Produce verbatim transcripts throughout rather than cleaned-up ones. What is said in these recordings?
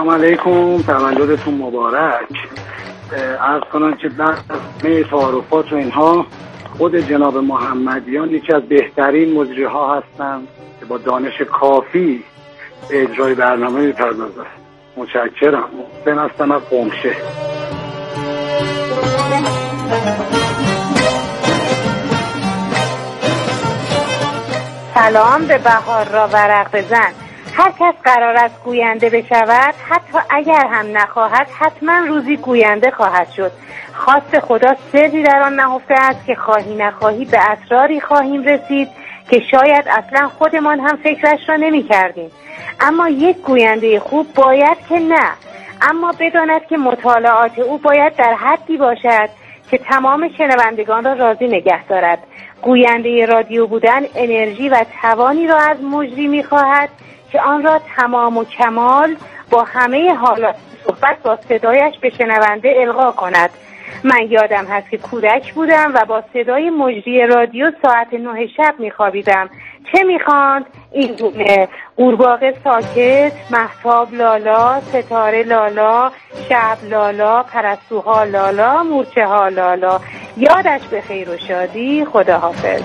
سلام علیکم، تولدتون مبارک. عرض کنم که در می تعارفات و اینها خود جناب محمدیان یکی از بهترین مجری ها هستند که با دانش کافی به اجرای برنامه می‌پردازند. متشکرم. محسن هستم از قمشه. سلام به بهار را ورق بزن. هر کس قرار است گوینده بشود، حتی اگر هم نخواهد، حتما روزی گوینده خواهد شد. خواست خدا سری در آن نهفته است که خواهی نخواهی به اسراری خواهیم رسید که شاید اصلا خودمان هم فکرش را نمی کردیم. اما یک گوینده خوب باید که نه، اما بداند که مطالعات او باید در حدی باشد که تمام شنوندگان را راضی نگه دارد. گوینده رادیو بودن انرژی و توانی را از مجری می خواهد که آن را تمام و کمال با همه حالات صحبت با صدایش به شنونده القا کند. من یادم هست که کودک بودم و با صدای مجری رادیو ساعت نه شب میخوابیدم. چه میخواند؟ این گونه: قورباغه ساکت، مهتاب لالا، ستاره لالا، شب لالا، پرستوها لالا، مورچه ها لالا. یادش به خیر و شادی. خداحافظ.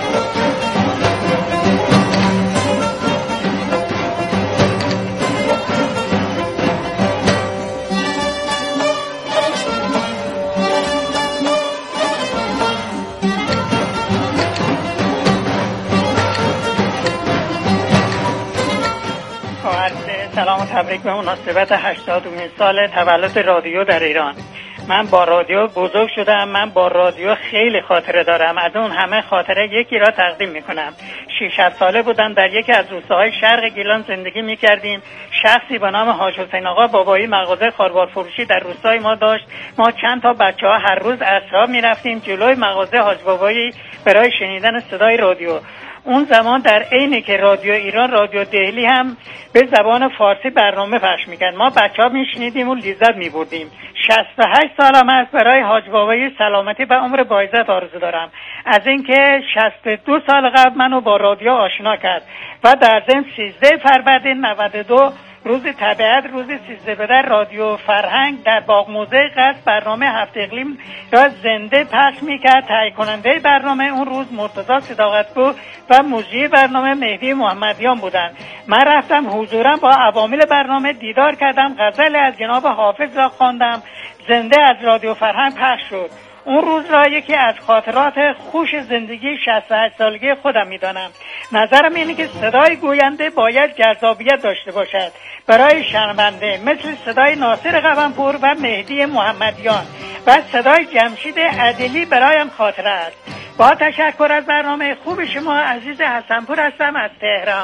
سلام و تبریک به مناسبت هشتادمین سال تولد رادیو در ایران. من با رادیو بزرگ شدم. من با رادیو خیلی خاطره دارم. از اون همه خاطره یکی را تقدیم میکنم. شش هفت ساله بودم، در یکی از روستاهای شرق گیلان زندگی میکردیم. شخصی به نام حاج حسین آقا بابایی مغازه خاربار فروشی در روستای ما داشت. ما چند تا بچه‌ها هر روز عصرها میرفتیم جلوی مغازه حاج بابایی برای شنیدن صدای رادیو. اون زمان در عینی که رادیو ایران، رادیو دهلی هم به زبان فارسی برنامه پخش میکرد. ما بچه‌ها میشنیدیم و لذت میبردیم. شصت و هشت سالم است. برای حاج بابایی سلامتی و عمر با عزت آرزو دارم. از اینکه شصت و دو سال قبل منو با رادیو آشنا کرد و در ضمن سیزده فروردین نود و دو روز طبیعت، روز سیزده بدر، رادیو فرهنگ در باغ موزه قصر برنامه هفت اقلیم را زنده پخش میکرد. تهیه کننده برنامه اون روز مرتضی صداقتگو و مجری برنامه مهدی محمدیان بودند. من رفتم حضورا با عوامل برنامه دیدار کردم. غزل از جناب حافظ را خواندم. زنده از رادیو فرهنگ پخش شد. اون روز را یکی از خاطرات خوش زندگی شصت و هشت سالگی خودم میدانم. نظرم اینه که صدای گوینده باید جذابیت داشته باشد برای شنونده، مثل صدای ناصر قبنپور و مهدی محمدیان و صدای جمشید عدلی برایم خاطره است. با تشکر از برنامه خوب شما. عزیز حسنپور هستم از تهران.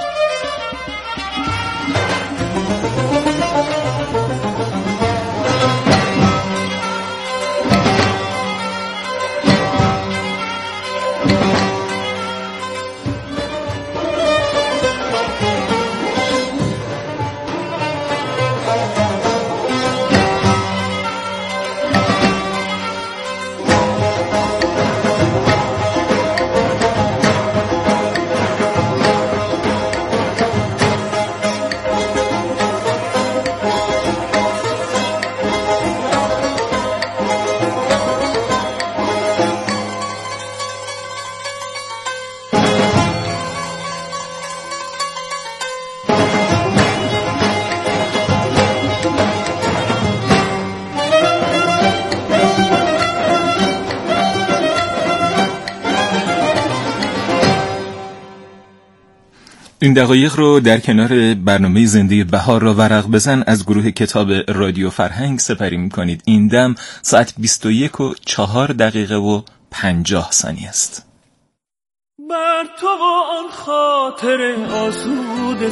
این دقایق رو در کنار برنامه زنده بهار را ورق بزن از گروه کتاب رادیو فرهنگ سپری می‌کنید. این دم ساعت بیست و یک و چهار دقیقه و پنجاه ثانیه است. بر تو و آن خاطر آسود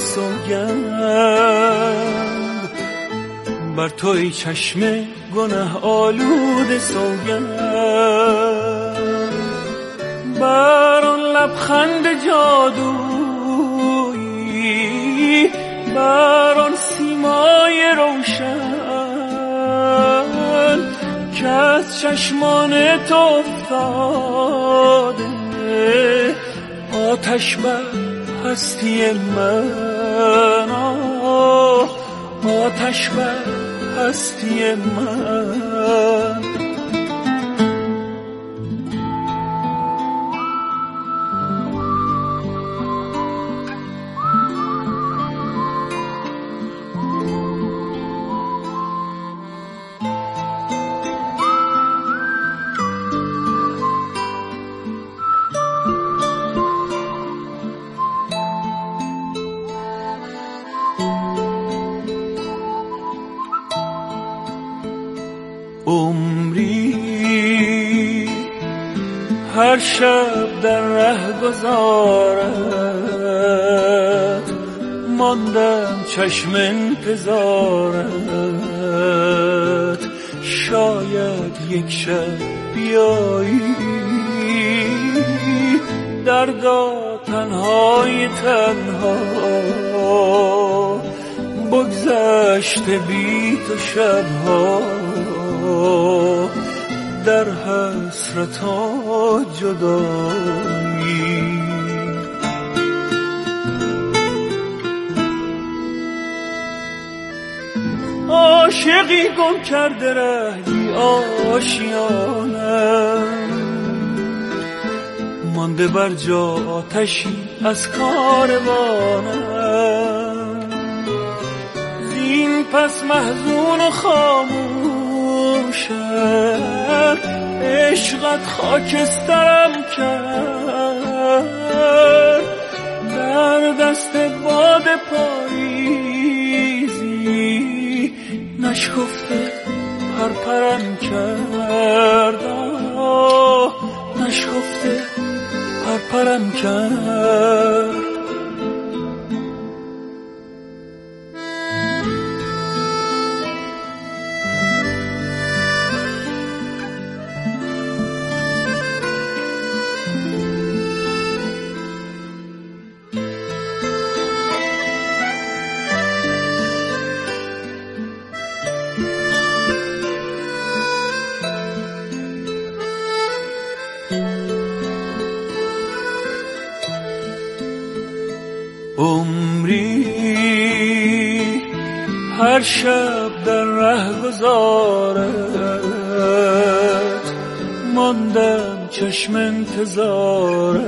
سوگند، بر توی چشم گناه آلود سوگند، بر آن لبخند جادویی، بر آن سیمای روشن که از چشمان تو افتاده آتش بر هستی من، آتش بر هستی من. عمری هر شب در ره گذارت، ماندم چشم انتظارت، شاید یک شب بیایی دردا تنهای تنها، بگذشته بی تو شبها در حسرت و جدایی. عاشقی گم کرده رهی آشیانم، مانده بر جا آتشی از کاروانم، زین پس محزون و خاموشم، عشقت خاکسترم کرد، در دست باد پاییزی نشکفته پرپرم کرد، نشکفته پرپرم کرد. عمری هر شب در ره گذارت، ماندم چشم انتظارت،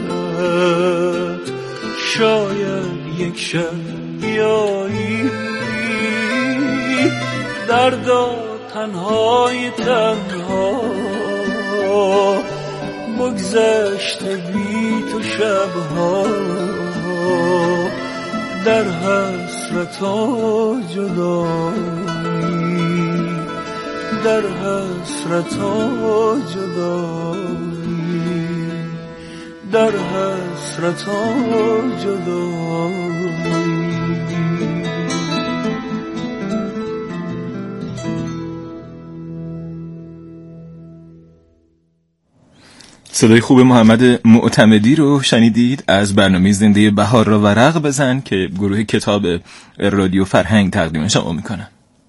شاید یک شب بیایی دردا تنهای تنها، بگذشته بی تو شبها در حسرت و جدایی، در حسرت و جدایی، در حسرت و جدایی. صدای خوب محمد معتمدی رو شنیدید از برنامه زنده بهار را ورق بزن که گروه کتاب رادیو فرهنگ تقدیم شما میکنه.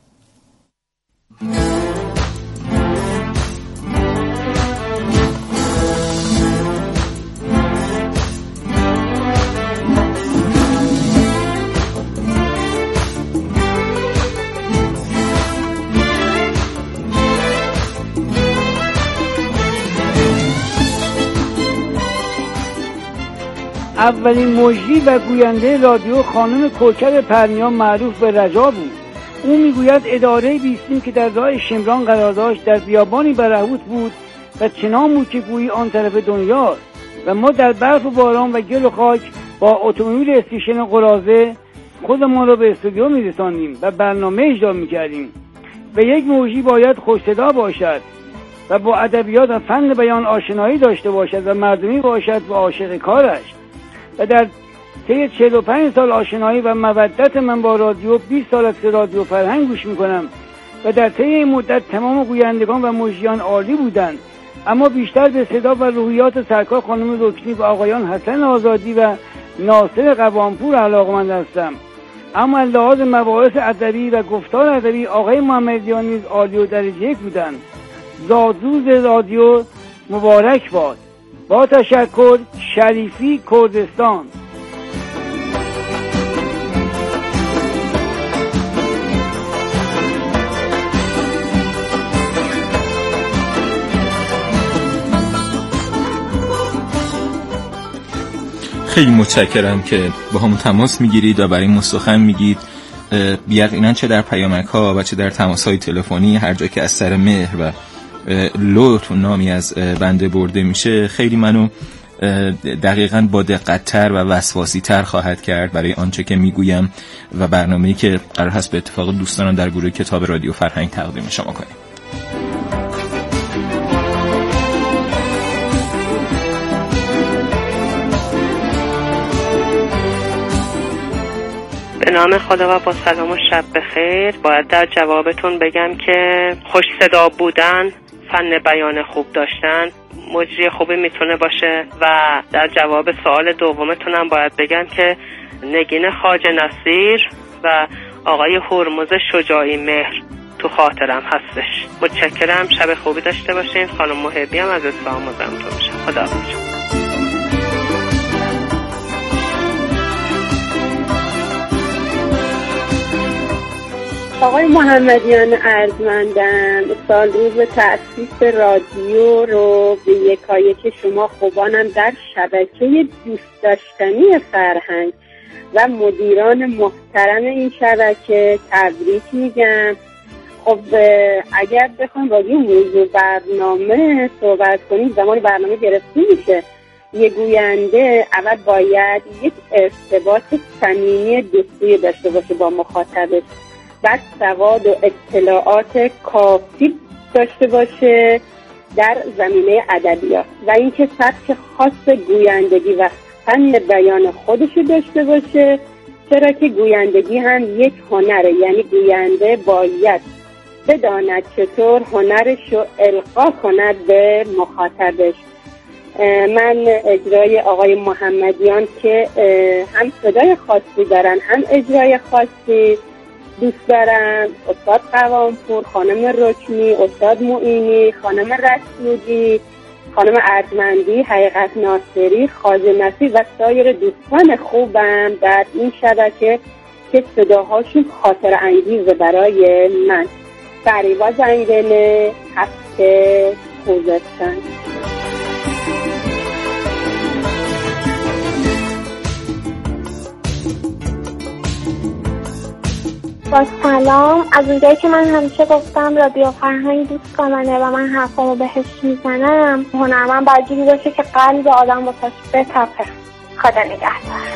اولین مجری و گوینده رادیو خانم کوکر پرنیان معروف به رجا بود. او میگوید اداره بیستیم که در راه شمران قرار داشت در بیابانی برهوت بود و چنان بود که گویی آن طرف دنیاست و ما در برف و باران و گل و خاک با اتومبیل استیشن قرازه خودمان را به استودیو میرساندیم و برنامه اجرا میکردیم و یک موجی باید خوش صدا باشد و با ادبیات و فن بیان آشنایی داشته باشد و مردمی باشد و عاشق کارش. و در طی چهل و پنج سال آشنایی و مودت من با رادیو بیست سال از رادیو فرهنگ گوش میکنم و در طی این مدت تمام گویندگان و مجریان عالی بودند، اما بیشتر به صدا و روحیات سرکار خانم رکنی و آقایان حسن آزادی و ناصر قوامپور علاقه‌مند هستم. اما لحاظ مباحث ادبی و گفتار ادبی آقای محمدیان نیز عالی و درجه یک بودند. زادروز رادیو مبارک باد. با تشکر، شریفی، کردستان. خیلی متشکرم که با همون تماس میگیرید و برای ما سخن میگید. یقینا چه در پیامک ها و چه در تماس های تلفنی هر جا که از سر مهر و لطف و نامی از بنده برده میشه خیلی منو دقیقاً با دقت‌تر و وسواسی‌تر خواهد کرد برای آنچه که میگویم و برنامه‌ای که قرار هست به اتفاق دوستانم در گروه کتاب رادیو فرهنگ تقدیم شما کنیم. به نام خدا و با سلام و شب بخیر. باید در جوابتون بگم که خوش صدا بودن، فن بیان خوب داشتن مجری خوبی میتونه باشه. و در جواب سوال دومتونم باید بگم که نگین خواجه نصیر و آقای هرمز شجاعی مهر تو خاطرم هستش. متشکرم، شب خوبی داشته باشین. خانم محبی هم از اصفهان مزاحمتون میشم. خداحافظ. آقای محمدیان ارجمندم، سال روز تأسیس رادیو رو به یکایک شما خوبانم در شبکه دوست داشتنی فرهنگ و مدیران محترم این شبکه تبریک میگم. خب اگر بخوایم راجع به موضوع برنامه صحبت کنیم، زمان برنامه گرفته میشه. یه گوینده اول باید یک ارتباط صمیمی دوستی داشته باشه با مخاطبش، بعد سواد و اطلاعات کافی داشته باشه در زمینه ادبیات و اینکه سبک خاص گویندگی و فن بیان خودشو داشته باشه، چرا که گویندگی هم یک هنره. یعنی گوینده باید بداند چطور هنرشو القا کند به مخاطبش. من اجرای آقای محمدیان که هم صدای خاصی دارن هم اجرای خاصی دوست دارم، استاد قوامپور، خانم رکنی، استاد معینی، خانم رسولی، خانم ارجمندی، حقیقت ناصری، خواجه نصیر و سایر دوستان خوبم در این شبکه که صداهاشون خاطر انگیزه برای من. فریبا زنگنه، هفته خوزستان. با سلام. از اونجایی که من همیشه گفتم رادیو فرهنگ دوست منه و من حرفامو بهش میزنم، هنرمند باید جوری باشه که قلب آدم واسش بتپه. خدا نگهدار.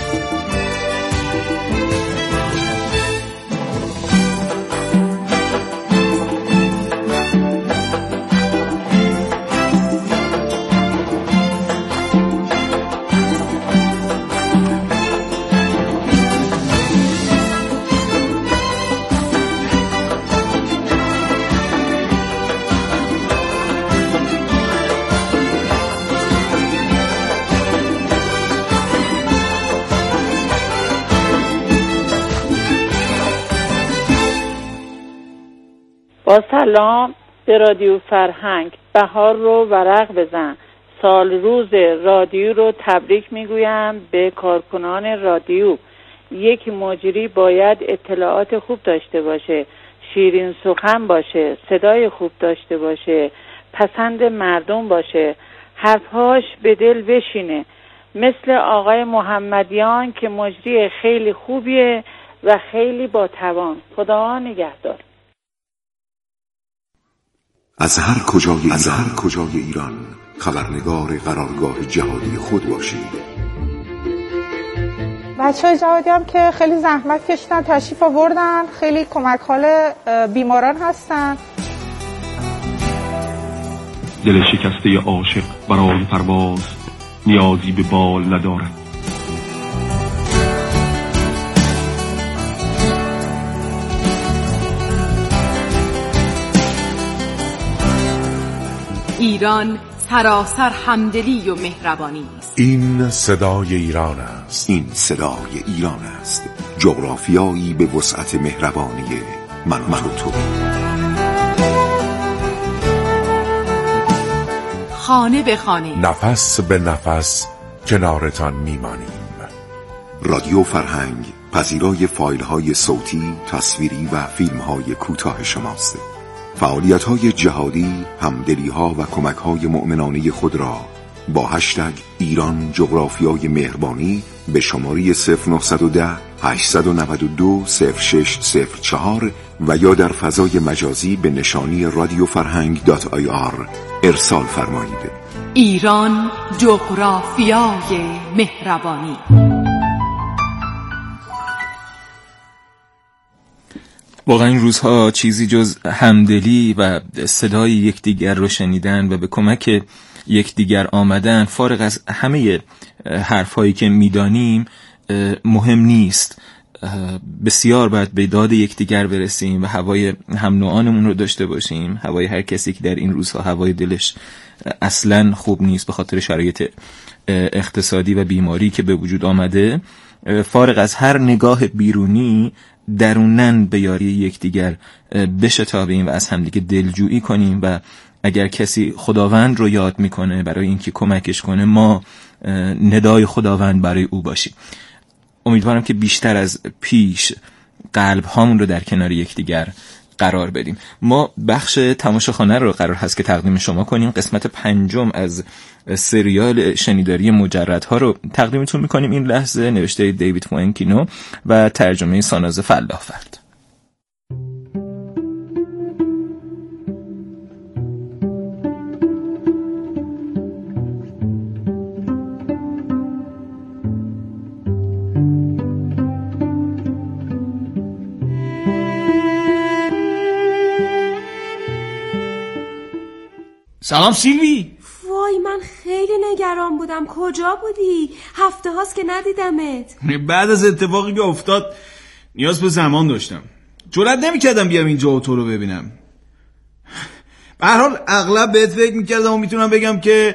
با سلام به رادیو فرهنگ. بهار رو ورق بزن. سال روز رادیو رو تبریک میگویم به کارکنان رادیو. یک مجری باید اطلاعات خوب داشته باشه، شیرین سخن باشه، صدای خوب داشته باشه، پسند مردم باشه، حرفهاش به دل بشینه، مثل آقای محمدیان که مجری خیلی خوبیه و خیلی با توان. خدا نگهدار. از هر کجای ایران, از هر کجای ایران خبرنگار قرارگاه جهادی خود باشید. بچه‌های جهادی هم که خیلی زحمت کشیدن، تشریف آوردن، خیلی کمک حال بیماران هستن. دل شکسته عاشق برای پرواز نیازی به بال ندارد. ایران سراسر همدلی و مهربانی است. این صدای ایران است. این صدای ایران است. جغرافیایی به وسعت مهربانی من و تو. خانه به خانه، نفس به نفس کنارتان میمانیم. رادیو فرهنگ پذیرای فایل های صوتی، تصویری و فیلم های کوتاه شماست. فعالیت های جهادی، همدلی ها و کمک های مؤمنانه خود را با هشتگ ایران جغرافیای مهربانی به شماره صفر نه یک صفر هشت نه دو صفر شش صفر چهار و یا در فضای مجازی به نشانی رادیو فرهنگ دات آی آر ارسال فرمایید. ایران جغرافیای مهربانی. واقعا این روزها چیزی جز همدلی و صدای یکدیگر رو شنیدن و به کمک یکدیگر آمدن فارغ از همه حرفایی که میدانیم مهم نیست. بسیار باید به داد یکدیگر برسیم و هوای هم نوعانمون رو داشته باشیم، هوای هر کسی که در این روزها هوای دلش اصلا خوب نیست به خاطر شرایط اقتصادی و بیماری که به وجود آمده. فارغ از هر نگاه بیرونی درونن به یاری یکدیگر بشتابیم و از همدیگه دلجویی کنیم و اگر کسی خداوند رو یاد میکنه برای اینکه کمکش کنه ما ندای خداوند برای او باشیم. امیدوارم که بیشتر از پیش قلب هامون رو در کنار یکدیگر قرار بدیم. ما بخش تماشاخانه رو قرار هست که تقدیم شما کنیم. قسمت پنجم از سریال شنیداری مجردها رو تقدیمتون میکنیم این لحظه، نوشته دیوید فوئنکینو و ترجمه ساناز فلاح‌فرد. سلام سیلوی. وای من خیلی نگران بودم. کجا بودی؟ هفته هاست که ندیدمت. بعد از اتفاقی که افتاد نیاز به زمان داشتم. جرئت نمی‌کردم بیام اینجا و تو رو ببینم. به هر حال اغلب بهت فکر می‌کردم و میتونم بگم که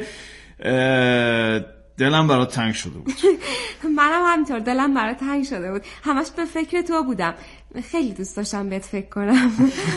دلم برات تنگ شده بود. منم همینطور دلم برات تنگ شده بود. همش به فکر تو بودم. خیلی دوست داشتم بهت فکر کنم.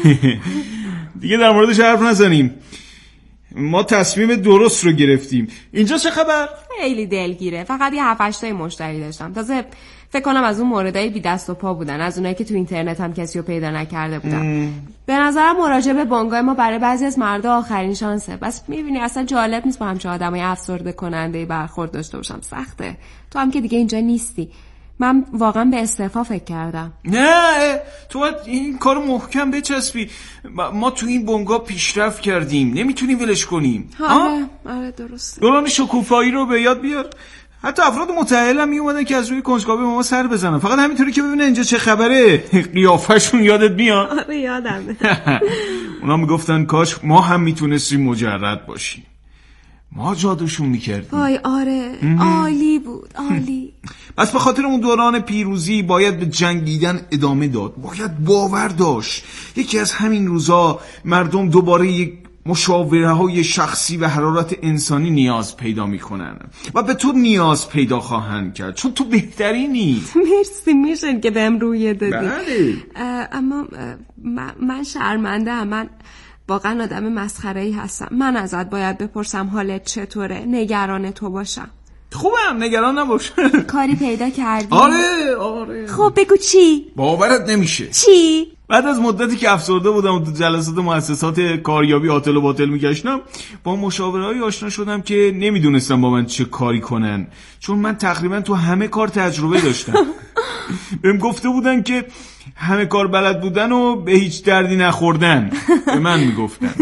دیگه در موردش حرف نزنیم. ما تصمیم درست رو گرفتیم. اینجا چه خبر؟ خیلی دلگیره. فقط یه هفت هشت تا مشتری داشتم. تازه فکر کنم از اون موردای بی دست و پا بودن، از اونایی که تو اینترنت هم کسی رو پیدا نکرده بودن. ام. به نظرم مراجعه به بانگای ما برای بعضی از مردا آخرین شانسه. بس میبینی اصلا جالب نیست با همچه آدمای افسرده کننده برخورد داشته باشم. سخته. تو هم که دیگه اینجا نیستی. من واقعا به استعفا فکر کردم. نه تو باید این کارو محکم بچسبی. ما تو این بنگاه پیشرفت کردیم، نمیتونیم ولش کنیم. آره آره درسته. دوران شکوفایی رو به یاد بیار. حتی افراد متأهل هم میومدن که از روی کنجکاوی ما سر بزنن، فقط همینطوری که ببینن اینجا چه خبره. قیافشون یادت میاد؟ آره یادمه. اونا میگفتن کاش ما هم میتونستیم مجرد باشیم، ما جادوشون میکردیم. وای آره عالی بود عالی. بس به خاطر اون دوران پیروزی باید به جنگیدن ادامه داد، باید باور داشت. یکی از همین روزا مردم دوباره یک مشاوره های شخصی و حرارت انسانی نیاز پیدا میکنن و به تو نیاز پیدا خواهند کرد، چون تو بهترینی. مرسی میشن که بهم رویه دادی. بله. اما من شرمنده ام. من واقعا آدم مسخره‌ای هستم. من ازت باید بپرسم حالت چطوره؟ نگران تو باشم. خوبم نگران نباش. کاری پیدا کردی؟ آره آره. خب بگو چی؟ باورت نمیشه. چی؟ بعد از مدتی که افسرده بودم و تو جلسات مؤسسات کاریابی عاطل و باطل میگشتم، با مشاوره‌ای آشنا شدم که نمیدونستم با من چه کاری کنن، چون من تقریبا تو همه کار تجربه داشتم. بهم گفته بودن که همه کار بلد بودن و به هیچ دردی نخوردن. به من میگفتن.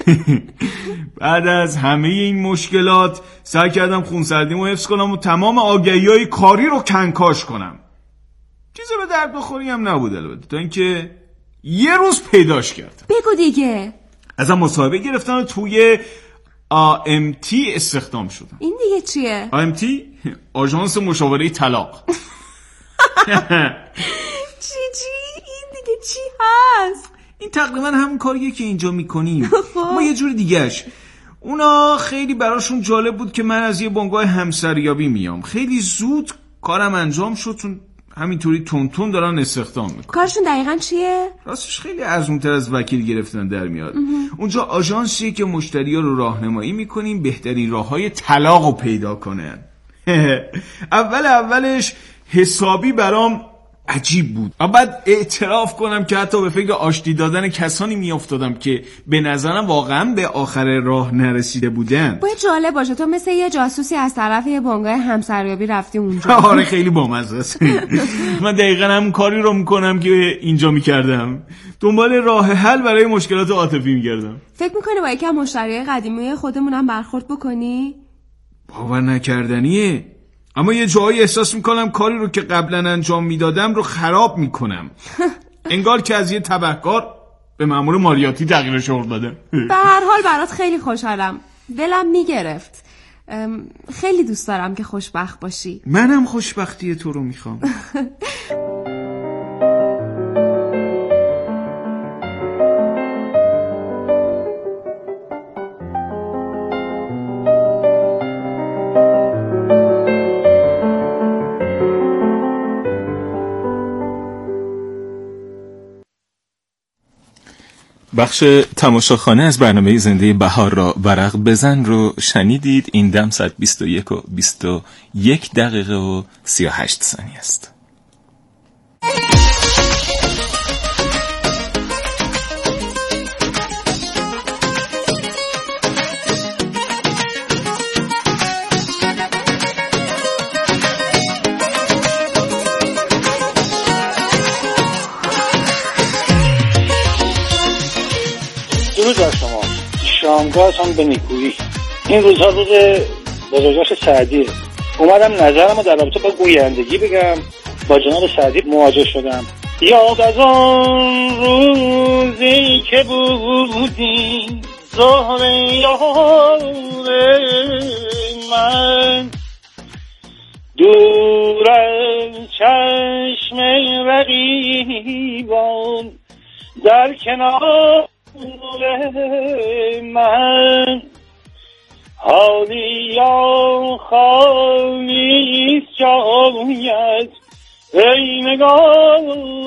بعد از همه این مشکلات سعی کردم خونسردیمو حفظ کنم و تمام آگهی‌های کاری رو کنکاش کنم. چیزی به درد بخوری هم نبود البته، تا اینکه یه روز پیداش کردم. بگو دیگه. ازم مصاحبه گرفتن و توی آ ام تی استخدام شدم. این دیگه چیه؟ آ ام تی آژانس مشاوره طلاق. چی چی؟ این دیگه چی هست؟ این تقریبا همون کاریه که اینجا میکنیم. ما یه جور دیگهش. اونا خیلی براشون جالب بود که من از یه بنگاه همسریابی میام. خیلی زود کارم انجام شد، چون همینطوری تون تون دارن استخدام میکنن. کارشون دقیقاً چیه؟ راستش خیلی ارزونتر از وکیل گرفتن در میاد. اونجا آژانسیه که مشتری‌ها رو راهنمایی میکنیم بهترین راههای طلاق رو پیدا کنن. اول اولش حسابی برام عجیب بود. و بعد اعتراف کنم که حتی به فکر آشتی دادن کسانی میافتادم که به نظرم واقعا به آخر راه نرسیده بودن. باید جالب باشه تو مثل یه جاسوسی از طرف یه بنگاه همسریابی رفتی اونجا. آره خیلی بامزه است. من دقیقاً همون کاری رو میکنم که اینجا میکردم. دنبال راه حل برای مشکلات عاطفی میگردم. فکر میکنی با یکم مشتریای قدیمی خودمونم برخورد بکنی؟ باور نکردنیه. اما یه جایی احساس میکنم کاری رو که قبلا انجام میدادم رو خراب میکنم. انگار که از یه تبهکار به مأمور مالیاتی تغییر شغل دادم. به هر حال برات خیلی خوشحالم. دلم میگرفت. خیلی دوست دارم که خوشبخت باشی. منم خوشبختی تو رو میخوام. بخش تماشاخانه از برنامه زنده بهار را ورق بزن رو شنیدید. این دم ساعت بیست و یک و بیست و یک دقیقه و سی و هشت ثانیه است. درود بر شما. شامگاهتان به نیکویی. این روزها روز بزرگداشت سعدیه. اومدم نظرم رو در رابطه با گویندگی بگم. با جناب سعدی مواجه شدم. یاد از آن روزی که بودی زهر یار من، دور از چشم رقیبان در کنار من، حالی یا خالی جایت ای نگار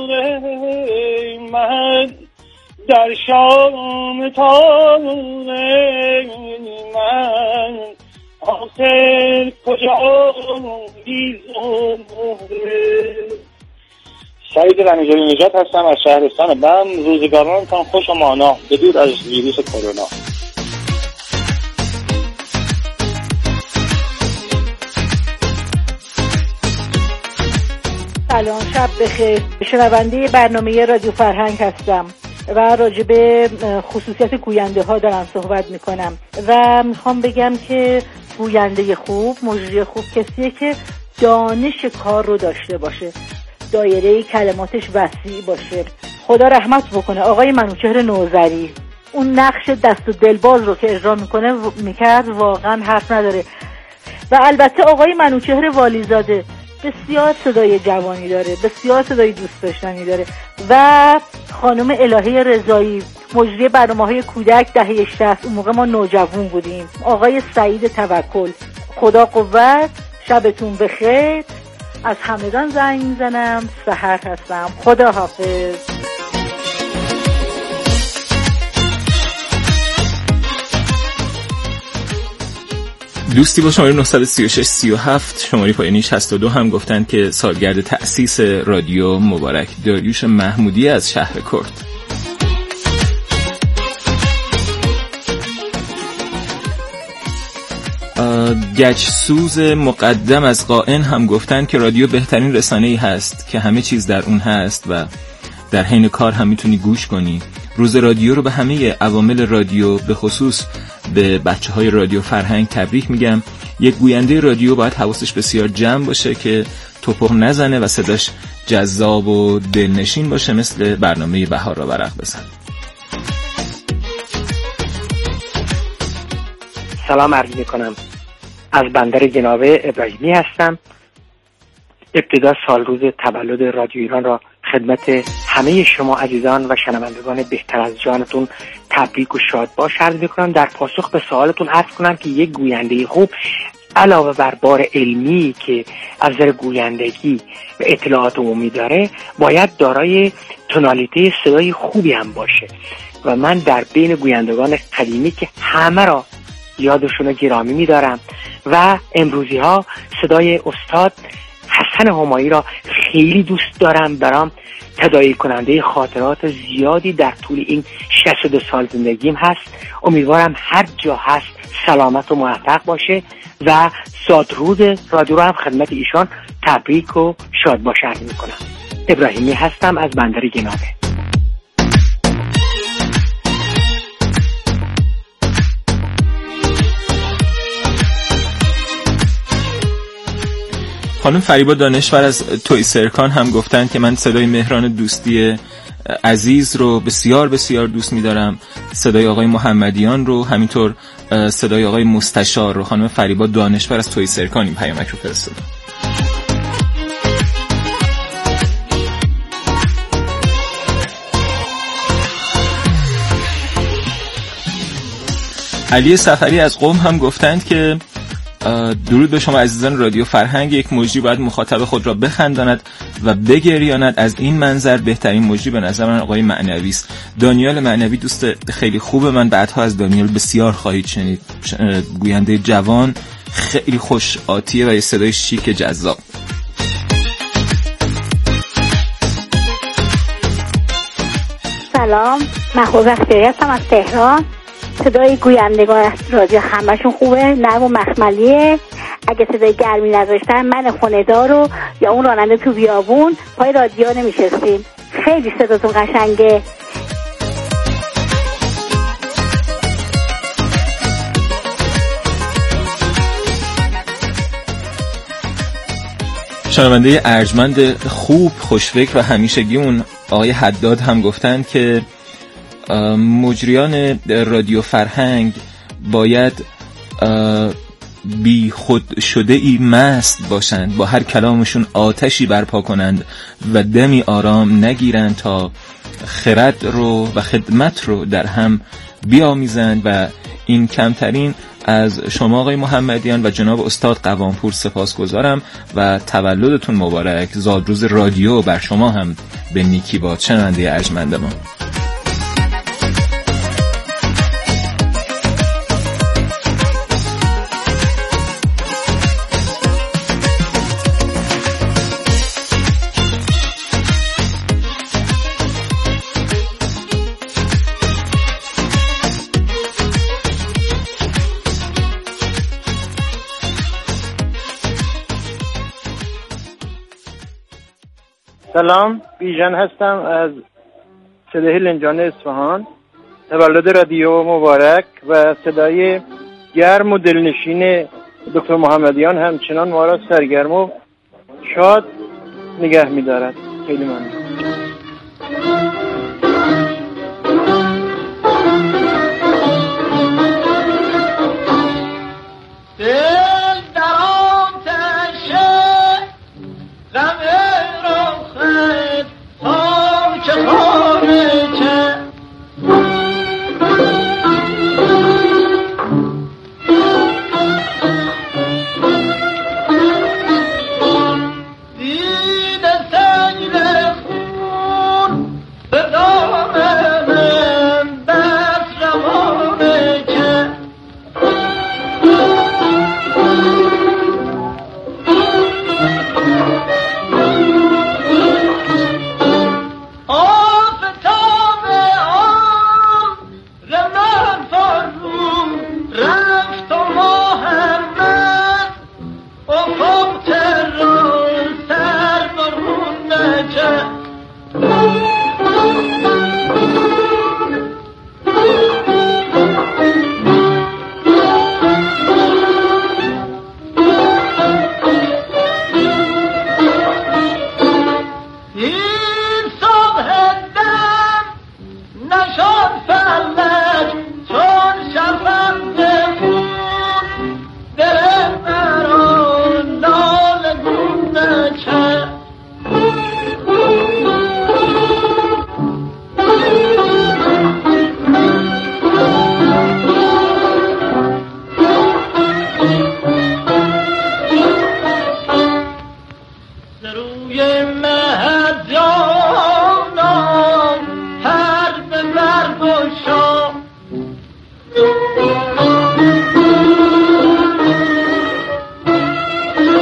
من، در شام تاره من آخر کجا بیزمره. سعید رمیزاده نجات هستم از شهرستان بم. روزگارانتان خوش و مانا، بدور از ویروس کرونا. سلام، شب بخیر. شنونده برنامه رادیو فرهنگ هستم و راجع به خصوصیت گوینده ها دارم صحبت میکنم و میخوام بگم که گوینده خوب، مجری خوب کسیه که دانش کار رو داشته باشه، دایره کلماتش وسیع باشه. خدا رحمت بکنه آقای منوچهر نوذری، اون نقش دست و دلباز رو که اجرا میکنه میکرد واقعا حرف نداره. و البته آقای منوچهر والیزاده بسیار صدای جوانی داره، بسیار صدای دوست داشتنی داره. و خانم الهه رضایی، مجری برنامه‌های کودک دهه شصت، اون موقع ما نوجوان بودیم. آقای سعید توکل، خدا قوت، شبتون بخیر. از همدان زنگ میزنم، سحر هستم. خدا حافظ. دوستی با شماره نه سه شش سه هفت شماره پایانی شصت و دو هم گفتن که سالگرد تأسیس رادیو مبارک. داریوش محمودی از شهر کرد. گچسوز مقدم از قائن هم گفتن که رادیو بهترین رسانه‌ای هست که همه چیز در اون هست و در حین کار هم میتونی گوش کنی. روز رادیو رو به همه عوامل رادیو، به خصوص به بچه های رادیو فرهنگ تبریک میگم. یک گوینده رادیو باید حواسش بسیار جمع باشه که توپق نزنه و صداش جذاب و دلنشین باشه، مثل برنامه بهار را ورق بزن. سلام عرض میکنم، از بندر جنابه ابراهیمی هستم. ابتدا سال روز تولد رادیو ایران را خدمت همه شما عزیزان و شنوندگان بهتر از جانتون تبریک و شاد باش عرض میکنم. در پاسخ به سوالتون عرض کنم که یک گوینده خوب علاوه بر بار علمی که از نظر گویندگی و اطلاعات عمومی داره، باید دارای تونالیته صدای خوبی هم باشه. و من در بین گویندگان قدیمی که همه را یادشون رو گرامی میدارم و امروزی ها صدای استاد حسن همایی را خیلی دوست دارم، برام تداعی کننده خاطرات زیادی در طول این شصت و دو سال زندگیم هست. امیدوارم هر جا هست سلامت و موفق باشه و سالروز رادیو رو هم خدمت ایشان تبریک و شاد باشه عرض میکنم. ابراهیمی هستم از بندر جنابه. خانم فریبا دانشور از توی سرکان هم گفتن که من صدای مهران دوستی عزیز رو بسیار بسیار دوست می‌دارم، صدای آقای محمدیان رو، همینطور صدای آقای مستشار رو. خانم فریبا دانشور از توی سرکان این پیامک رو فرستاد. علی سفری از قم هم گفتند که درود به شما عزیزان رادیو فرهنگ، یک مجری باید مخاطب خود را بخنداند و بگریاند. از این منظر بهترین مجری به نظر من آقای معنوی است. دانیال معنوی دوست خیلی خوب من، بعدها از دانیال بسیار خواهید شنید. گوینده جوان، خیلی خوش آتیه و یه صدای شیک جذاب. سلام، محبوب اختیاری هستم از تهران. صدای گویندگان از رادیو همشون خوبه، نرم و مخملیه. اگه صدای گرمی نذاشتن من خونه‌دار رو یا اون راننده تو بیابون پای رادیو نمیشستیم. خیلی صداتون قشنگه. شنونده ارجمند خوب، خوشفکر و همیشگیمون آقای حداد هم گفتن که مجریان رادیو فرهنگ باید بی خود شده ای مست باشند، با هر کلامشون آتشی برپا کنند و دمی آرام نگیرند تا خرد رو و خدمت رو در هم بیامیزند. و این کمترین از شما آقای محمدیان و جناب استاد قوامپور سپاسگزارم و تولدتون مبارک. زادروز رادیو بر شما هم به نیکی باد. شنونده ارجمند ما، سلام، بیژن هستم از صدای لنجان اصفهان. تولد رادیو مبارک و صدای گرم و دلنشین دکتر محمدیان همچنان ما را سرگرم و شاد نگه می‌دارد. خیلی ممنون.